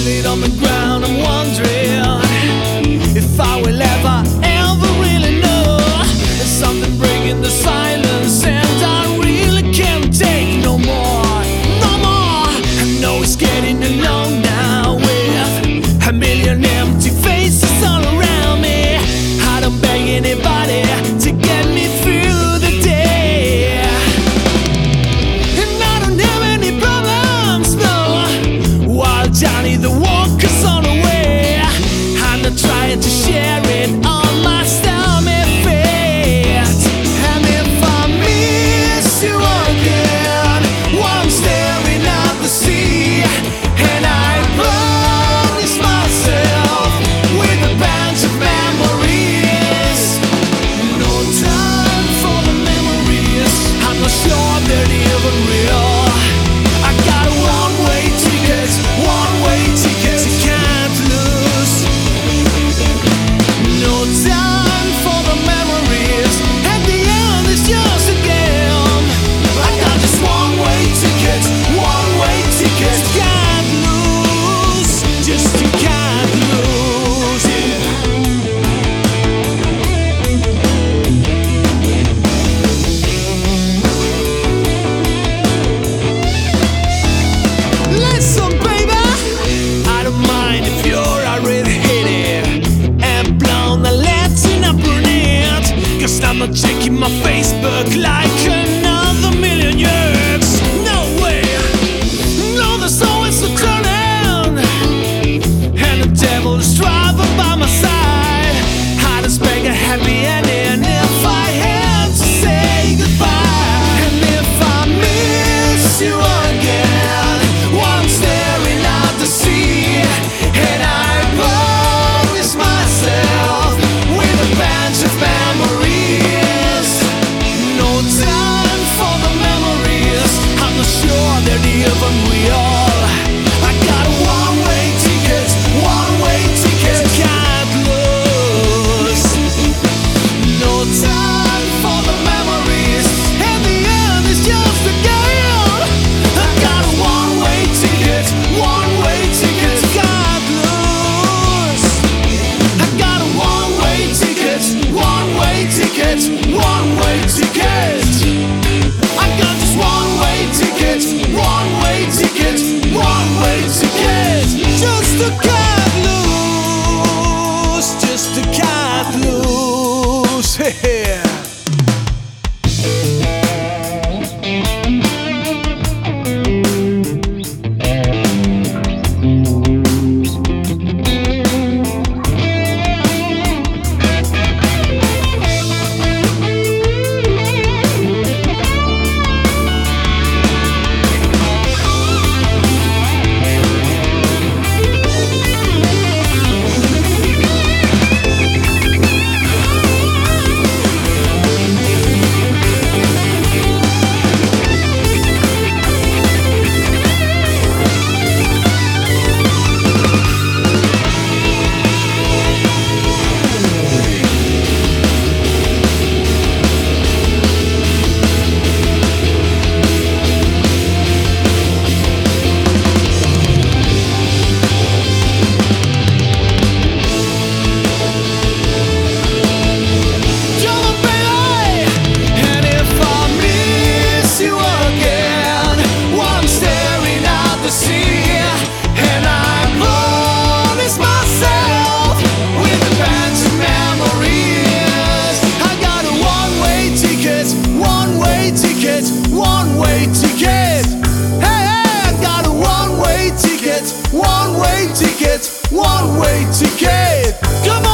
Laid on the ground, I'm wondering if I will ever really know. There's something breaking the silence, and I really can't take no more, no more. I know it's getting along now with a million empty faces all around me. I don't beg anybody to get me through the day, and I don't have any problems, no. While Johnny the Walker's on the way, I'm not trying to share it on my stomach fate. And if I miss you again while I'm staring at the sea, and I promise myself with a bunch of memories, no time for the memories, I'm not sure they're even real. I got a one-way ticket, one-way ticket, you can't lose. No time for the memories, at the end it's just a game. I got this one-way ticket, one-way ticket, you can't lose, just you can't lose, yeah. Listen, baby, I don't mind if you're already hit it and blown the Latin up brunette, 'cause I'm not checking my Facebook like another million years. No way, no, there's always a turning, and the devil is driving by my side. I'd expect a happy ending if I had to say goodbye. And if I miss you again while I'm staring at the sea, and I promise myself with a bunch of memories, no time for the memories, I'm not sure they're even real. I got a one-way ticket, one-way ticket, you can't lose. No time for the memories, at the end it's just a game. I got a one-way ticket, one-way ticket, you can't lose. I got a one-way ticket, one-way ticket, one-way ticket. I got this one-way ticket, one-way ticket, one-way ticket, just to can't lose, just to can't lose. Yeah. One-way ticket, hey, hey, I got a one-way ticket, one-way ticket, one-way ticket. Come on.